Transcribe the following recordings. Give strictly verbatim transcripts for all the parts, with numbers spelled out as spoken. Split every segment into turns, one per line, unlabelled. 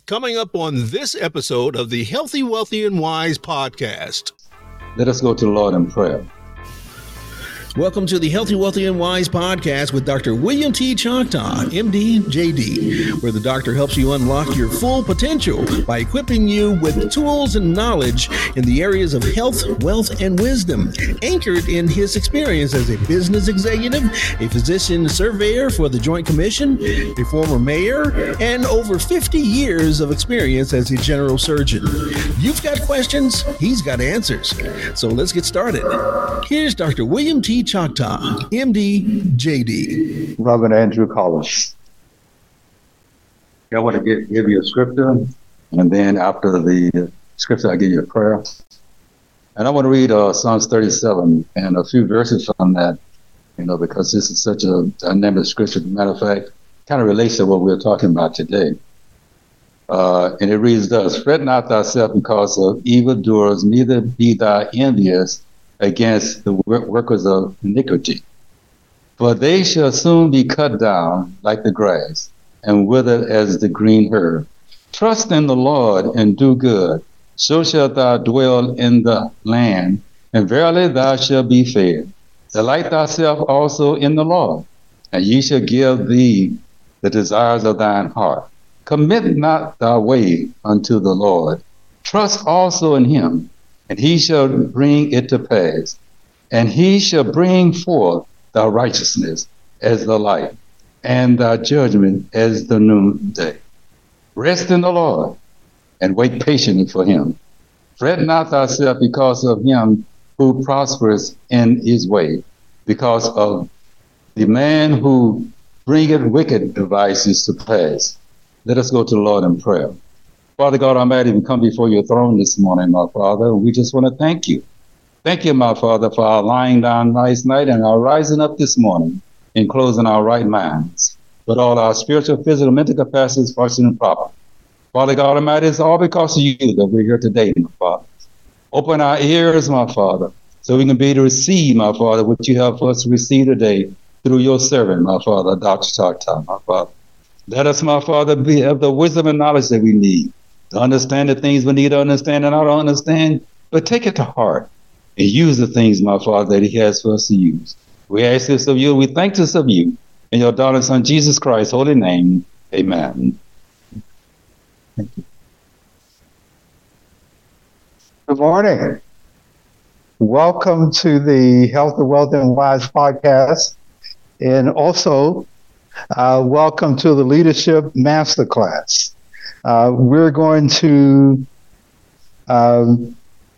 coming up on this episode of the Healthy, Wealthy, and Wise podcast.
Let us go to the Lord in prayer.
Welcome to the Healthy, Wealthy, and Wise podcast with Doctor William T. Choctaw, M D, J D, where the doctor helps you unlock your full potential by equipping you with tools and knowledge in the areas of health, wealth, and wisdom, anchored in his experience as a business executive, a physician surveyor for the Joint Commission, a former mayor, and over fifty years of experience as a general surgeon. You've got questions, he's got answers. So let's get started. Here's Doctor William T. Choctaw, M D, J D.
Reverend Andrew Collins. I want to give, give you a scripture, and then after the scripture, I give you a prayer. And I want to read uh, Psalms thirty-seven and a few verses from that, you know, because this is such a dynamic scripture. As a matter of fact, kind of relates to what we're talking about today. Uh, and it reads thus: Fret not thyself because of evildoers, neither be thou envious against the workers of iniquity. For they shall soon be cut down like the grass, and wither as the green herb. Trust in the Lord and do good, so shalt thou dwell in the land, and verily thou shalt be fed. Delight thyself also in the Lord, and he shall give thee the desires of thine heart. Commit not thy way unto the Lord. Trust also in him, and he shall bring it to pass. And he shall bring forth thy righteousness as the light, and thy judgment as the noonday. Rest in the Lord, and wait patiently for him. Fret not thyself because of him who prospers in his way, because of the man who bringeth wicked devices to pass. Let us go to the Lord in prayer. Father God Almighty, we come before your throne this morning, my Father. We just want to thank you. Thank you, my Father, for our lying down last night and our rising up this morning and closing our right minds. But all our spiritual, physical, mental capacities functioning properly. Father God Almighty, it's all because of you that we're here today, my Father. Open our ears, my Father, so we can be able to receive, my Father, what you have for us to receive today through your servant, my Father, Doctor Choctaw, my Father. Let us, my Father, be have the wisdom and knowledge that we need to understand the things we need to understand and not to understand, but take it to heart and use the things, my Father, that he has for us to use. We ask this of you, we thank this of you, in your darling Son, Jesus Christ's holy name, amen. Thank you.
Good morning. Welcome to the Healthy, Wealthy, and Wise podcast. And also, uh, welcome to the Leadership Masterclass. Uh, we're going to um,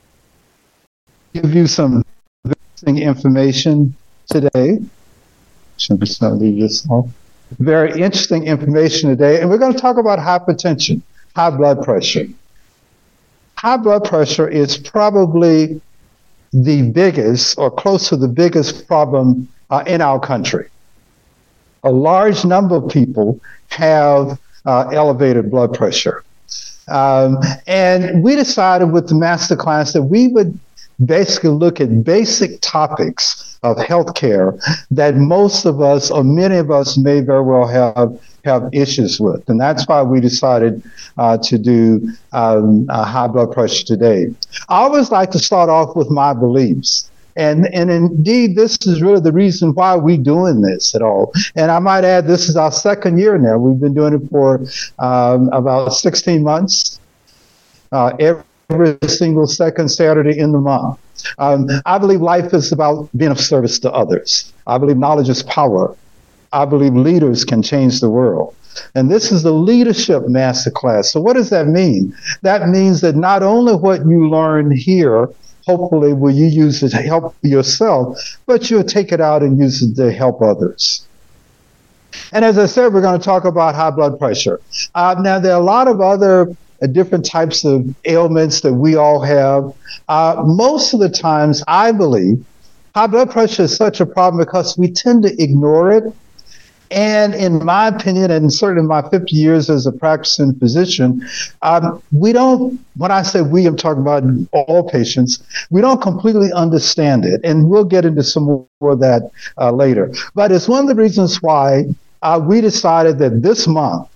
give you some interesting information today. Should we start leave this off? Very interesting information today, and we're going to talk about hypertension, high blood pressure. High blood pressure is probably the biggest, or close to the biggest problem uh, in our country. A large number of people have uh, elevated blood pressure. Um, and we decided with the master class that we would basically look at basic topics of healthcare that most of us, or many of us, may very well have have issues with. And that's why we decided uh, to do um, uh, high blood pressure today. I always like to start off with my beliefs. And and indeed, this is really the reason why we're doing this at all. And I might add, this is our second year now. We've been doing it for um, about sixteen months, uh, every single second Saturday in the month. Um, I believe life is about being of service to others. I believe knowledge is power. I believe leaders can change the world. And this is the Leadership Masterclass. So what does that mean? That means that not only what you learn here, hopefully will you use it to help yourself, but you'll take it out and use it to help others. And as I said, we're going to talk about high blood pressure. Uh, now, there are a lot of other uh, different types of ailments that we all have. Uh, most of the times, I believe, high blood pressure is such a problem because we tend to ignore it. And in my opinion, and certainly in my fifty years as a practicing physician, um, we don't, when I say we, I'm talking about all patients, we don't completely understand it. And we'll get into some more of that uh, later. But it's one of the reasons why uh, we decided that this month,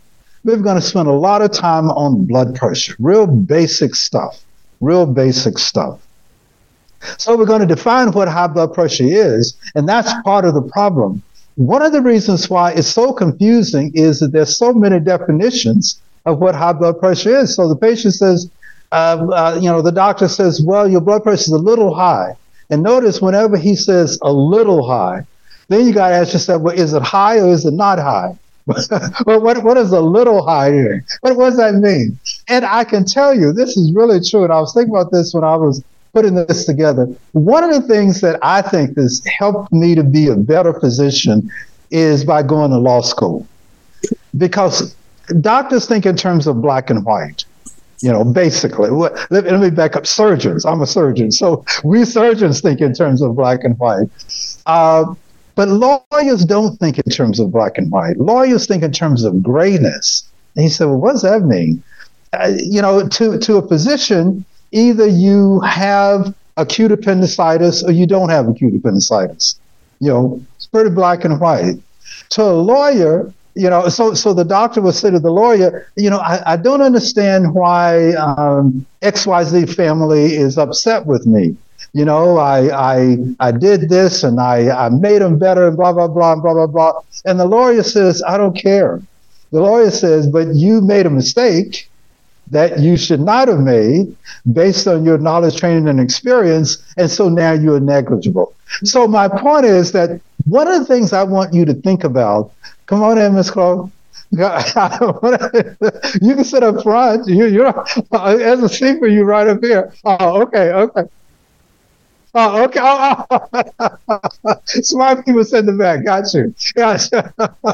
we're going to spend a lot of time on blood pressure, real basic stuff, real basic stuff. So we're going to define what high blood pressure is, and that's part of the problem. One of the reasons why it's so confusing is that there's so many definitions of what high blood pressure is. So the patient says, uh, uh, you know, the doctor says, well, your blood pressure is a little high. And notice whenever he says a little high, then you got to ask yourself, well, is it high or is it not high? Well, what, what is a little high here? What, what does that mean? And I can tell you, this is really true. And I was thinking about this when I was putting this together. One of the things that I think has helped me to be a better physician is by going to law school. Because doctors think in terms of black and white. You know, basically, let, let me back up. Surgeons, I'm a surgeon. So we surgeons think in terms of black and white. Uh, but lawyers don't think in terms of black and white. Lawyers think in terms of grayness. And he said, well, what does that mean? Uh, you know, to, to a physician, either you have acute appendicitis or you don't have acute appendicitis. You know, it's pretty black and white. To a lawyer, you know, so so the doctor would say to the lawyer, you know, I, I don't understand why um, X Y Z family is upset with me. You know, I I I did this and I, I made them better and blah, blah, blah, blah, blah, blah. And the lawyer says, I don't care. The lawyer says, but you made a mistake that you should not have made based on your knowledge, training, and experience. And so now you're negligible. So my point is that one of the things I want you to think about, come on in, Miz Chloe. You can sit up front. You, you're as a speaker, you right up here. Oh, okay, okay. Oh, okay. Oh, oh. Smart people sit in the back. Got you. Gotcha.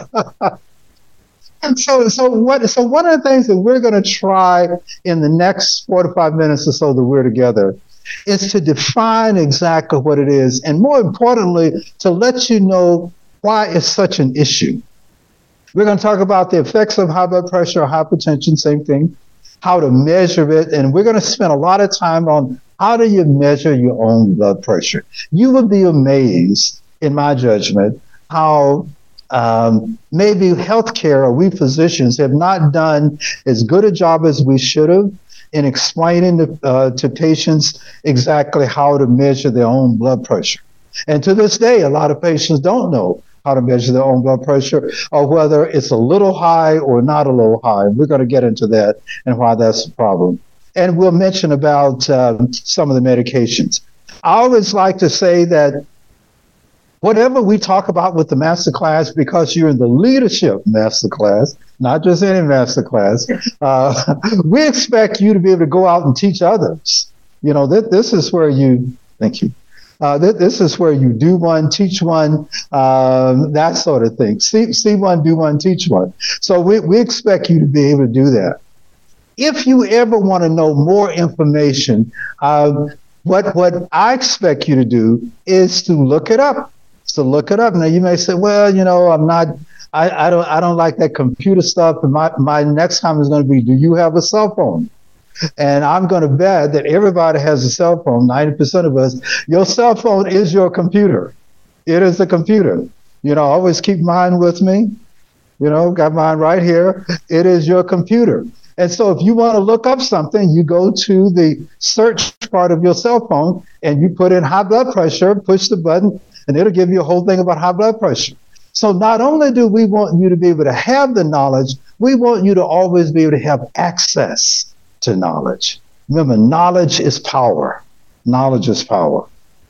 So, so what? So one of the things that we're going to try in the next forty-five minutes or so that we're together is to define exactly what it is, and more importantly, to let you know why it's such an issue. We're going to talk about the effects of high blood pressure or hypertension, same thing, how to measure it, and we're going to spend a lot of time on how do you measure your own blood pressure. You would be amazed, in my judgment, how Um, maybe healthcare or we physicians have not done as good a job as we should have in explaining to, uh, to patients exactly how to measure their own blood pressure. And to this day, a lot of patients don't know how to measure their own blood pressure or whether it's a little high or not a little high. We're going to get into that and why that's a problem. And we'll mention about um, some of the medications. I always like to say that whatever we talk about with the masterclass, because you're in the leadership masterclass, not just any masterclass, uh, we expect you to be able to go out and teach others. You know, th- this is where you, thank you, uh, th- this is where you do one, teach one, um, that sort of thing. See, see one, do one, teach one. So we, we expect you to be able to do that. If you ever want to know more information, uh, what, what I expect you to do is to look it up. So look it up. Now you may say, well, you know, I'm not, I, I don't, I don't like that computer stuff. And my, my next comment is going to be, do you have a cell phone? And I'm going to bet that everybody has a cell phone. ninety percent of us, your cell phone is your computer. It is a computer. You know, always keep mine with me. You know, got mine right here. It is your computer. And so if you want to look up something, you go to the search part of your cell phone and you put in high blood pressure, push the button, and it'll give you a whole thing about high blood pressure. So not only do we want you to be able to have the knowledge, we want you to always be able to have access to knowledge. Remember, knowledge is power. Knowledge is power.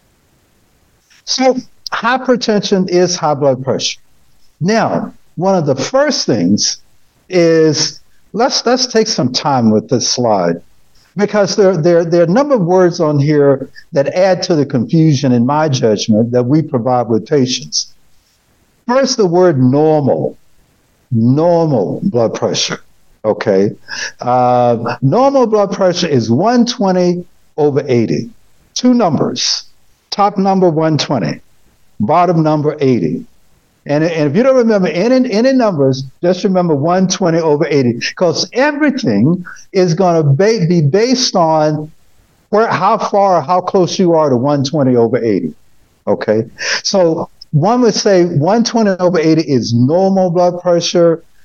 So hypertension is high blood pressure. Now, one of the first things is, let's let's take some time with this slide, because there, there, there are a number of words on here that add to the confusion, in my judgment, that we provide with patients. First, the word normal. Normal blood pressure, okay? Uh, normal blood pressure is one twenty over eighty. Two numbers. Top number, one twenty. Bottom number, eighty. And, and if you don't remember any, any numbers, just remember one twenty over eighty, because everything is going to ba- be based on where, how far or how close you are to one twenty over eighty. Okay, so one would say one twenty over eighty is normal blood pressure.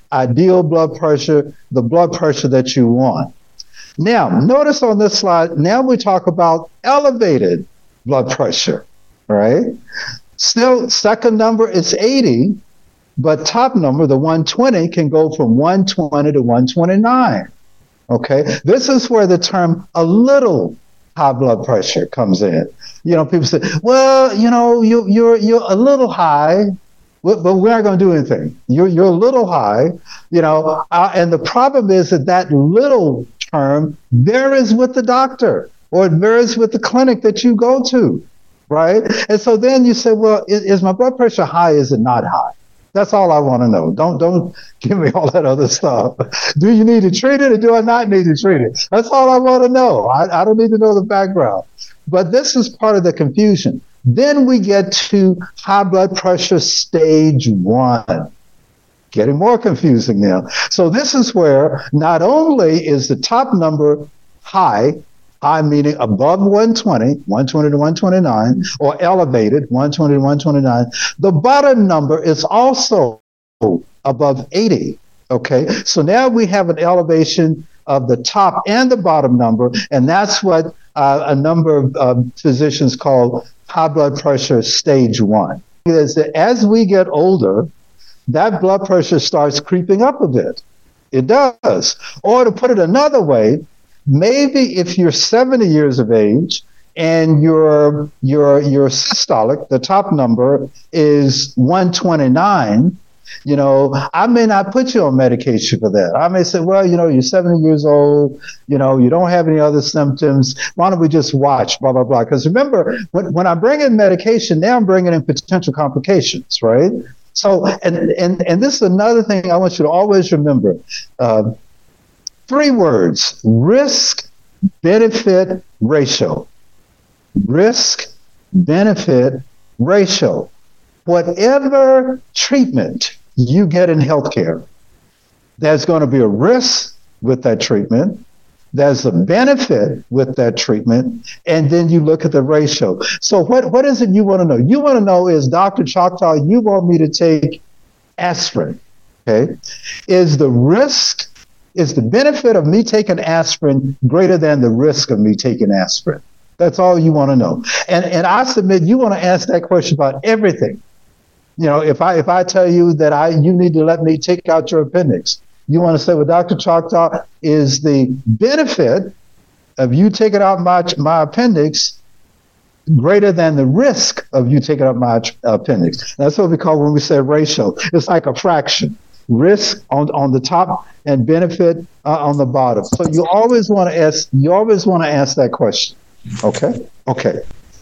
ideal blood pressure, the blood pressure that you want. Now, notice on this slide, now we talk about elevated blood pressure, right? Still, second number is eighty, but top number, the one twenty, can go from one twenty to one twenty-nine, okay? This is where the term a little high blood pressure comes in. You know, people say, well, you know, you, you're you're a little high, but we're not going to do anything. You're, you're a little high, you know, uh, and the problem is that that little term varies with the doctor, or it varies with the clinic that you go to, right? And so then you say, well, is, is my blood pressure high? Is it not high? That's all I want to know. Don't don't give me all that other stuff. Do you need to treat it, or do I not need to treat it? That's all I want to know. I, I don't need to know the background. But this is part of the confusion. Then we get to high blood pressure stage one. Getting more confusing now. So this is where not only is the top number high, high meaning above one twenty, one twenty to one twenty-nine, or elevated, one twenty to one twenty-nine, the bottom number is also above eighty, okay? So now we have an elevation of the top and the bottom number, and that's what uh, a number of uh, physicians call high blood pressure stage one. Is that as we get older, that blood pressure starts creeping up a bit. It does. Or to put it another way, maybe if you're seventy years of age and your your your systolic, the top number is one twenty-nine, you know, I may not put you on medication for that. I may say, well, you know, you're seventy years old, you know, you don't have any other symptoms. Why don't we just watch, blah, blah, blah. Because remember, when, when I bring in medication, now I'm bringing in potential complications, right? So, and, and, and this is another thing I want you to always remember. Uh, three words: risk-benefit ratio. Risk-benefit ratio. Whatever treatment you get in healthcare, there's going to be a risk with that treatment. There's a benefit with that treatment, and then you look at the ratio. So what, what is it you want to know? You want to know is, Doctor Choctaw, you want me to take aspirin, okay? Is the risk, is the benefit of me taking aspirin greater than the risk of me taking aspirin? That's all you want to know. And, and I submit you want to ask that question about everything. You know, if I if I tell you that I you need to let me take out your appendix, you want to say, well, Doctor Choctaw, is the benefit of you taking out my my appendix greater than the risk of you taking out my appendix? That's what we call when we say ratio. It's like a fraction. Risk on on the top and benefit uh, on the bottom. So you always want to ask. You always want to ask that question. Okay. Okay.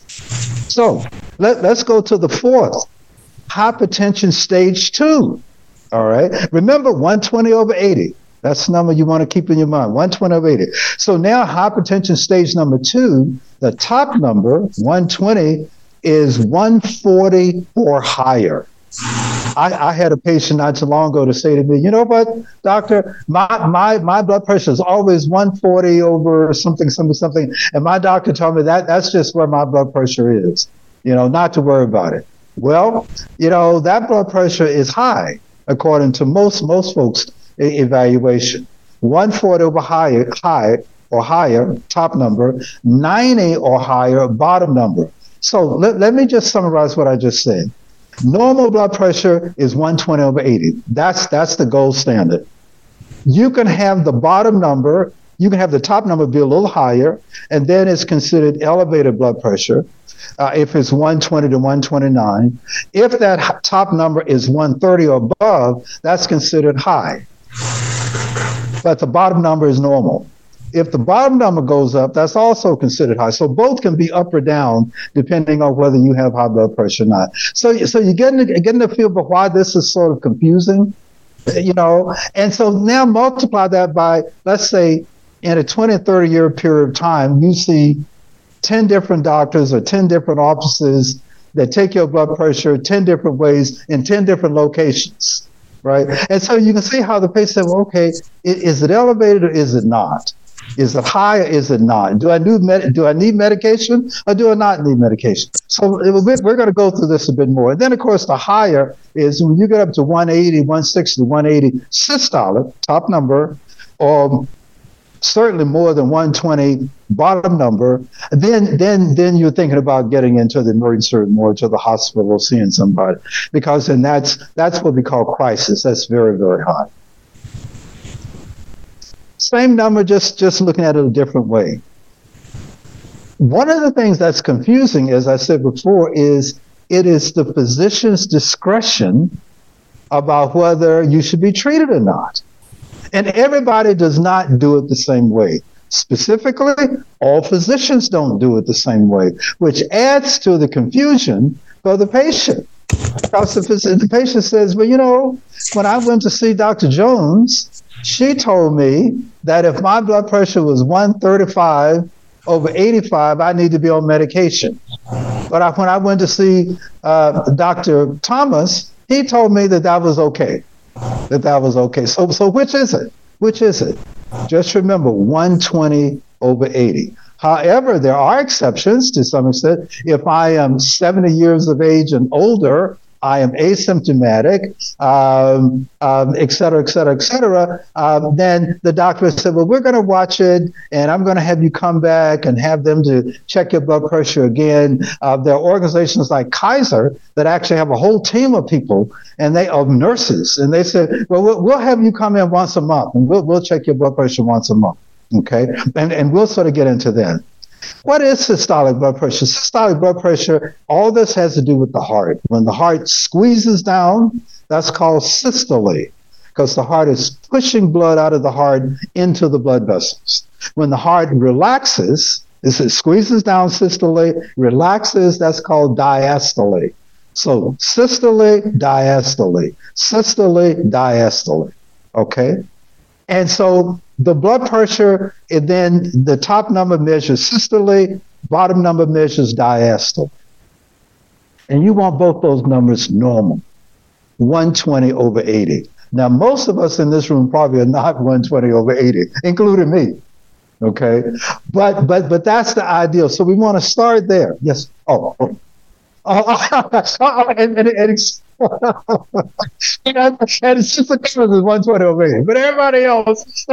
So let let's go to the fourth. Hypertension stage two, all right? Remember, one twenty over eighty. That's the number you want to keep in your mind, one twenty over eighty. So now hypertension stage number two, the top number, one twenty, is one forty or higher. I, I had a patient not too long ago to say to me, you know what, doctor, my, my, my blood pressure is always one forty over something, something, something. And my doctor told me that that's just where my blood pressure is, you know, not to worry about it. Well, you know, that blood pressure is high, according to most most folks' e- evaluation. one forty over higher, high or higher, top number, ninety or higher, bottom number. So let, let me just summarize what I just said. Normal blood pressure is one twenty over eighty. That's that's the gold standard. You can have the bottom number, you can have the top number be a little higher, and then it's considered elevated blood pressure. Uh, if it's one twenty to one twenty-nine. If that top number is one thirty or above, that's considered high. But the bottom number is normal. If the bottom number goes up, that's also considered high. So both can be up or down depending on whether you have high blood pressure or not. So, so you're getting, getting a feel for why this is sort of confusing, you know. And so now multiply that by, let's say, in a twenty, thirty year period of time, you see ten different doctors or ten different offices that take your blood pressure ten different ways in ten different locations, right? And so you can see how the patient said, well, okay, is it elevated or is it not? Is it high or is it not? Do I need med- do I need medication or do I not need medication? So we're going to go through this a bit more. And then, of course, the higher is when you get up to one eighty, one sixty, one eighty systolic, top number, or certainly more than one twenty bottom number, then then then you're thinking about getting into the emergency room or to the hospital, seeing somebody, because then that's that's what we call crisis. That's very, very high. Same number, just just looking at it a different way. One of the things that's confusing, as I said before, is it is the physician's discretion about whether you should be treated or not. And everybody does not do it the same way. Specifically, all physicians don't do it the same way, which adds to the confusion for the patient. Because the, the patient says, well, you know, when I went to see Doctor Jones, she told me that if my blood pressure was one thirty-five over eighty-five, I need to be on medication. But I, when I went to see uh, Doctor Thomas, he told me that that was okay. That that was okay. So, so which is it? Which is it? Just remember, one twenty over eighty. However, there are exceptions to some extent. If I am seventy years of age and older, I am asymptomatic, um, um, et cetera, et cetera, et cetera, um, then the doctor said, well, we're going to watch it, and I'm going to have you come back and have them to check your blood pressure again. Uh, there are organizations like Kaiser that actually have a whole team of people, and they of nurses, and they said, well, well, we'll have you come in once a month, and we'll, we'll check your blood pressure once a month, okay? And, and we'll sort of get into that. What is systolic blood pressure? Systolic blood pressure, all this has to do with the heart. When the heart squeezes down, that's called systole, because the heart is pushing blood out of the heart into the blood vessels. When the heart relaxes, it squeezes down systole, relaxes, that's called diastole. So systole, diastole, systole, diastole, okay? And so the blood pressure, and then the top number measures systole, bottom number measures diastole. And you want both those numbers normal, one twenty over eighty. Now, most of us in this room probably are not one twenty over eighty, including me, okay? But but but that's the ideal. So we want to start there. Yes. Oh, oh. Oh, and, and, and, it's, and it's just a difference with one twenty over eighty, but everybody else.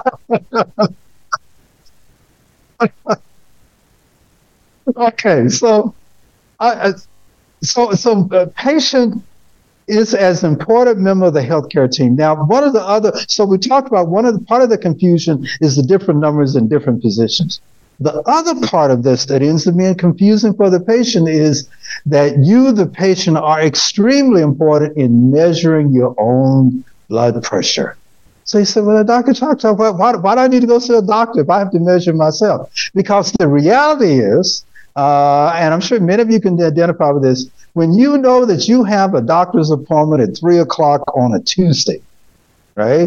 Okay, so, uh, so, so the patient is as an important member of the healthcare team. Now, one of the other, so we talked about one of the part of the confusion is the different numbers in different positions. The other part of this that ends up being confusing for the patient is that you, the patient, are extremely important in measuring your own blood pressure. So you said, well, Doctor Choctaw, why, why, why do I need to go see a doctor if I have to measure myself? Because the reality is, uh, and I'm sure many of you can identify with this, when you know that you have a doctor's appointment at three o'clock on a Tuesday, right?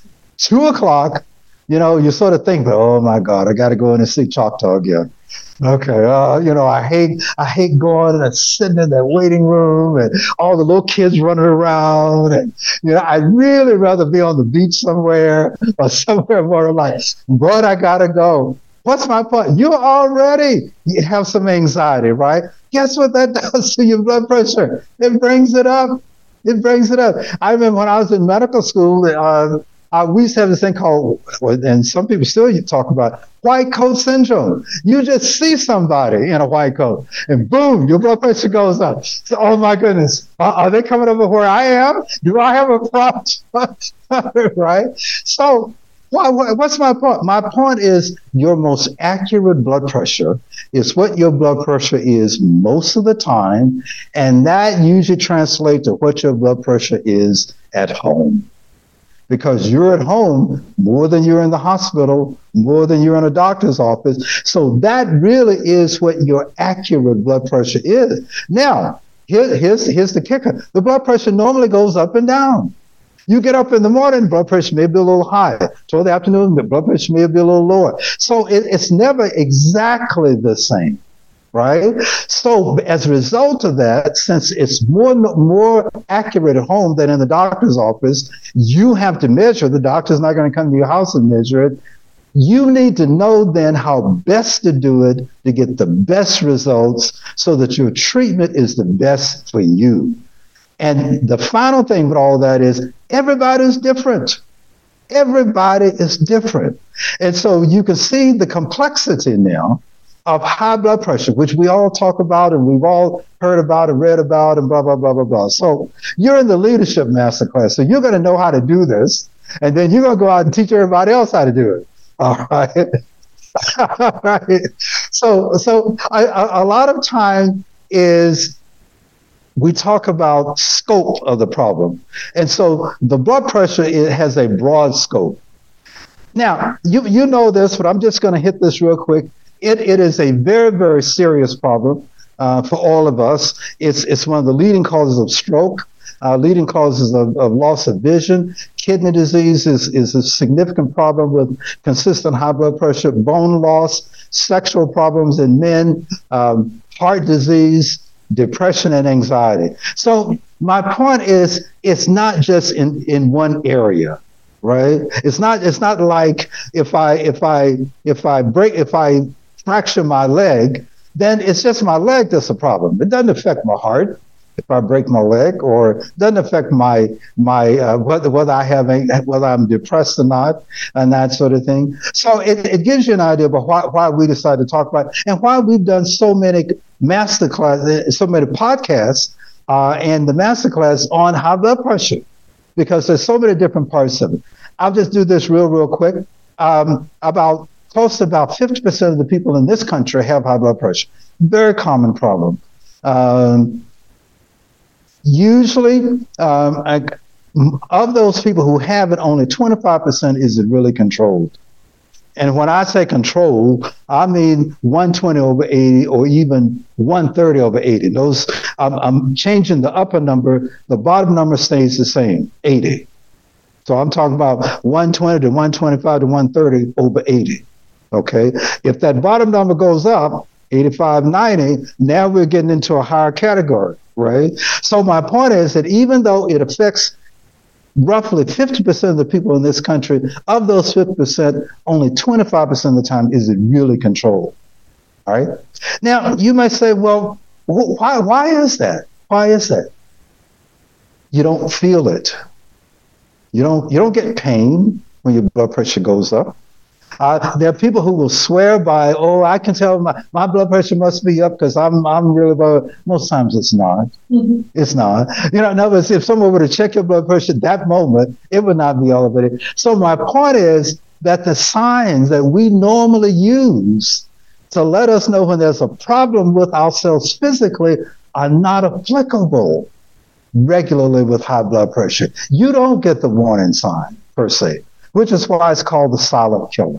Two o'clock, you know, you sort of think, oh my God, I got to go in and see Choctaw again. Okay, uh, you know, I hate, I hate going and sitting in that waiting room and all the little kids running around, and you know, I'd really rather be on the beach somewhere or somewhere more relaxed. But I gotta go. What's my point? You already you have some anxiety, right? Guess what that does to your blood pressure? It brings it up. It brings it up. I remember when I was in medical school. Uh, Uh, we used to have this thing called, and some people still talk about, white coat syndrome. You just see somebody in a white coat, and boom, your blood pressure goes up. So, oh my goodness, uh, are they coming over where I am? Do I have a problem? Right? So, why, what's my point? My point is your most accurate blood pressure is what your blood pressure is most of the time, and that usually translates to what your blood pressure is at home. Because you're at home more than you're in the hospital, more than you're in a doctor's office. So that really is what your accurate blood pressure is. Now, here, here's, here's the kicker. The blood pressure normally goes up and down. You get up in the morning, blood pressure may be a little high. Toward the afternoon, the blood pressure may be a little lower. So it, it's never exactly the same. Right? So as a result of that, since it's more more accurate at home than in the doctor's office, you have to measure. The doctor's not going to come to your house and measure it. you need to know then how best to do it to get the best results so that your treatment is the best for you. And the final thing with all that is everybody's different. Everybody is different. And so you can see the complexity now of high blood pressure, which we all talk about and we've all heard about and read about and blah, blah, blah, blah, blah. So you're in the leadership masterclass. So you're going to know how to do this. And then you're going to go out and teach everybody else how to do it. All right. All right. So, so I, a, a lot of time is we talk about scope of the problem. And so the blood pressure, it has a broad scope. Now, you, you know this, but I'm just going to hit this real quick. It, it is a very, very serious problem uh, for all of us. It's, it's one of the leading causes of stroke, uh, leading causes of, of loss of vision. Kidney disease is, is a significant problem with consistent high blood pressure, bone loss, sexual problems in men, um, heart disease, depression, and anxiety. So my point is, it's not just in, in one area. Right? It's not. It's not like if I if I if I break if I fracture my leg, then it's just my leg that's a problem. It doesn't affect my heart if I break my leg, or it doesn't affect my my uh, whether whether I have a, whether I'm depressed or not, and that sort of thing. So it, it gives you an idea about why why we decided to talk about it, and why we've done so many masterclass, so many podcasts, uh, and the masterclass on high blood pressure, because there's so many different parts of it. I'll just do this real, real quick. Um, about close to about fifty percent of the people in this country have high blood pressure. Very common problem. Um, usually, um, I, of those people who have it, only twenty-five percent is it really controlled. And when I say controlled, I mean one twenty over eighty or even one thirty over eighty. Those, I'm, I'm changing the upper number. The bottom number stays the same, eighty. So I'm talking about one twenty to one twenty-five to one thirty over eighty, okay? If that bottom number goes up, eighty-five, ninety, now we're getting into a higher category, right? So my point is that even though it affects roughly fifty percent of the people in this country, of those fifty percent, only twenty-five percent of the time is it really controlled, all right? Now, you might say, well, wh- why, why is that? Why is that? You don't feel it. You don't you don't get pain when your blood pressure goes up. Uh, there are people who will swear by, oh, I can tell my, my blood pressure must be up because I'm I'm really low. Most times it's not. Mm-hmm. It's not. You know, in other words, if someone were to check your blood pressure at that moment, it would not be elevated. So my point is that the signs that we normally use to let us know when there's a problem with ourselves physically are not applicable regularly with high blood pressure. You don't get the warning sign per se, which is why it's called the silent killer.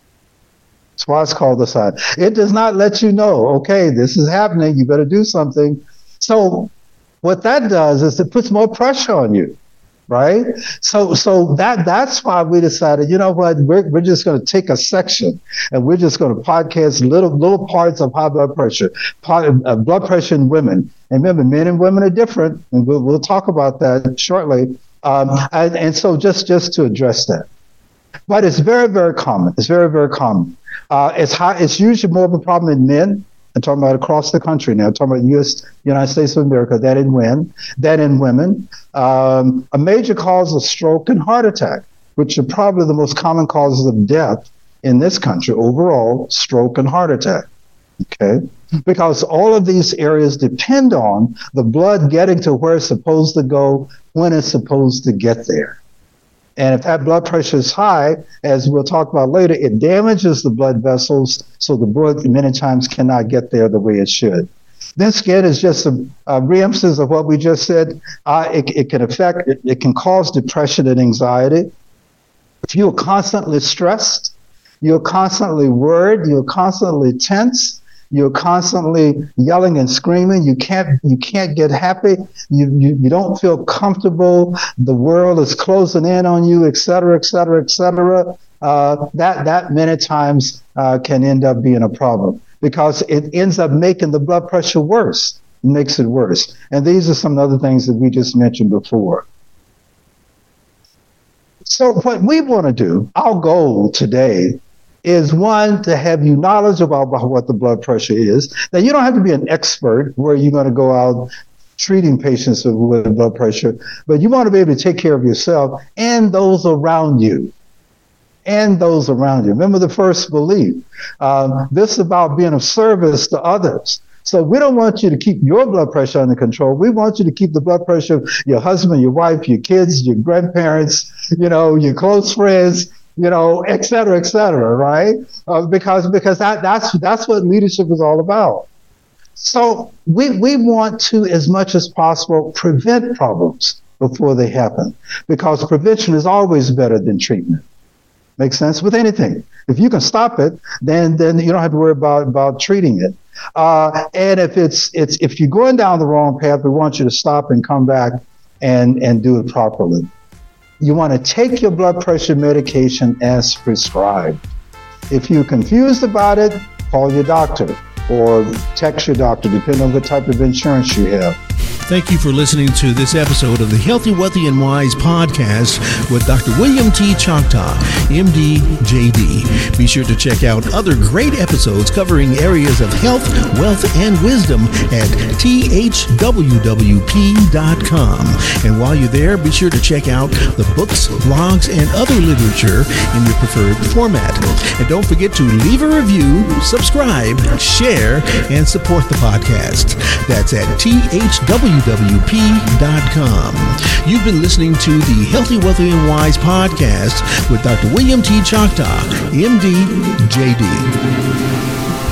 That's why it's called the sign. It does not let you know, okay, this is happening, you better do something. So what that does is it puts more pressure on you, right? So so that that's why we decided, you know what, we're, we're just going to take a section and we're just going to podcast little little parts of high blood pressure, part, uh, blood pressure in women. And remember, men and women are different, and we'll, we'll talk about that shortly. Um, and, and so just, just to address that. But it's very, very common. It's very, very common. Uh, it's high, it's usually more of a problem in men. I'm talking about across the country now. I'm talking about U S, United States of America, that in men, that in women. Um, a major cause of stroke and heart attack, which are probably the most common causes of death in this country overall, stroke and heart attack. Okay, because all of these areas depend on the blood getting to where it's supposed to go when it's supposed to get there. And if that blood pressure is high, as we'll talk about later, it damages the blood vessels, so the blood many times cannot get there the way it should. This, again, is just a, a re-emphasis of what we just said. Uh, it, it can affect, it, it can cause depression and anxiety. If you're constantly stressed, you're constantly worried, you're constantly tense, you're constantly yelling and screaming. You can't you can't get happy. You, you you don't feel comfortable. The world is closing in on you, et cetera, et cetera, et cetera. Uh, that that many times uh, can end up being a problem because it ends up making the blood pressure worse. It makes it worse. And these are some other things that we just mentioned before. So what we want to do, our goal today is one, to have you knowledge about, about what the blood pressure is. Now, you don't have to be an expert where you're going to go out treating patients with, with blood pressure, but you want to be able to take care of yourself and those around you. And those around you. Remember the first belief. Um, this is about being of service to others. So we don't want you to keep your blood pressure under control. We want you to keep the blood pressure of your husband, your wife, your kids, your grandparents, you know, your close friends, you know, et cetera, et cetera, right? Uh, because because that, that's that's what leadership is all about. So we we want to, as much as possible, prevent problems before they happen, because prevention is always better than treatment. Makes sense with anything. If you can stop it, then then you don't have to worry about about treating it. Uh, and if it's it's if you're going down the wrong path, we want you to stop and come back and and do it properly. You want to take your blood pressure medication as prescribed. If you're confused about it, call your doctor or text your doctor, depending on what type of insurance you have.
Thank you for listening to this episode of the Healthy, Wealthy, and Wise podcast with Doctor William T. Choctaw, M D, J D. Be sure to check out other great episodes covering areas of health, wealth, and wisdom at T H W W P dot com. And while you're there, be sure to check out the books, blogs, and other literature in your preferred format. And don't forget to leave a review, subscribe, share, and support the podcast. That's at T H W W P dot com. You've been listening to the Healthy, Wealthy, and Wise podcast with Doctor William T. Choctaw, M D, J D.